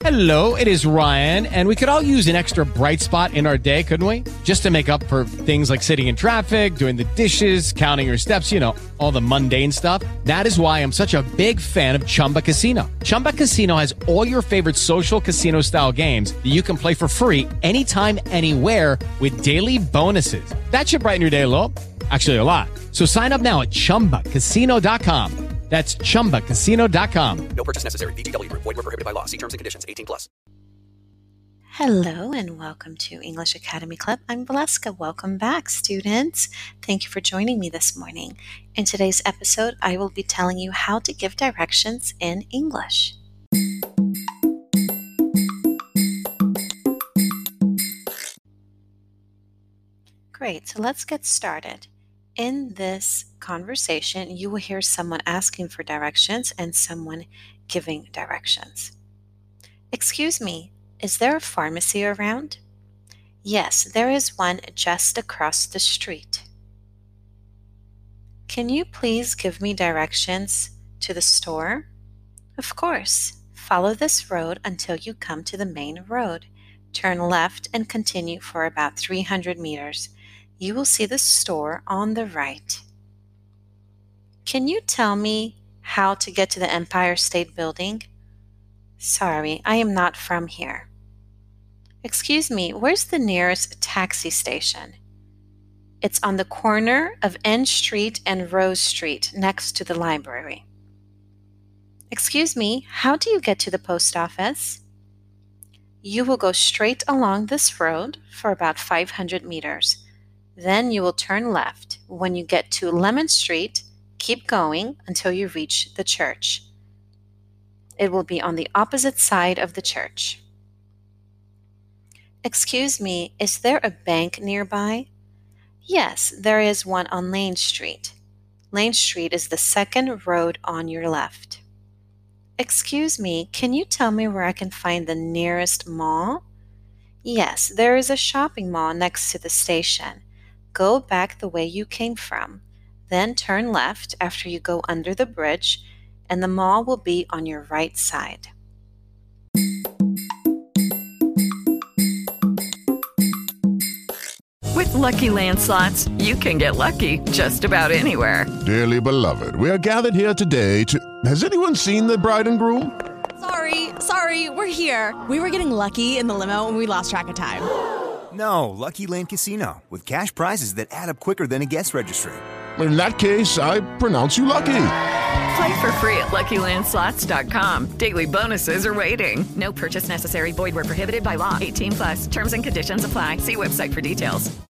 Hello, it is Ryan, and we could all use an extra bright spot in our day, couldn't we? Just to make up for things like sitting in traffic, doing the dishes, counting your steps, you know, all the mundane stuff. That is why I'm such a big fan of Chumba Casino. Chumba Casino has all your favorite social casino-style games that you can play for free anytime, anywhere with daily bonuses. That should brighten your day a little. Actually, a lot. So sign up now at ChumbaCasino.com. That's ChumbaCasino.com. No purchase necessary. VGW Group. Void where prohibited by law. See terms and conditions. 18+. Hello and welcome to English Academy Club. I'm Valeska. Welcome back, students. Thank you for joining me this morning. In today's episode, I will be telling you how to give directions in English. Great, so let's get started. In this conversation, you will hear someone asking for directions and someone giving directions. Excuse me, is there a pharmacy around? Yes, there is one just across the street. Can you please give me directions to the store? Of course. Follow this road until you come to the main road. Turn left and continue for about 300 meters. You will see the store on the right. Can you tell me how to get to the Empire State Building? Sorry, I am not from here. Excuse me, where's the nearest taxi station? It's on the corner of N Street and Rose Street, next to the library. Excuse me, how do you get to the post office? You will go straight along this road for about 500 meters. Then you will turn left. When you get to Lemon Street, keep going until you reach the church. It will be on the opposite side of the church. Excuse me, is there a bank nearby? Yes, there is one on Lane Street. Lane Street is the second road on your left. Excuse me, can you tell me where I can find the nearest mall? Yes, there is a shopping mall next to the station. Go back the way you came from. Then turn left after you go under the bridge, and the mall will be on your right side. With Lucky Land Slots, you can get lucky just about anywhere. Dearly beloved, we are gathered here today to... Has anyone seen the bride and groom? Sorry, we're here. We were getting lucky in the limo and we lost track of time. No, Lucky Land Casino, with cash prizes that add up quicker than a guest registry. In that case, I pronounce you lucky. Play for free at LuckyLandSlots.com. Daily bonuses are waiting. No purchase necessary. Void where prohibited by law. 18+. Terms and conditions apply. See website for details.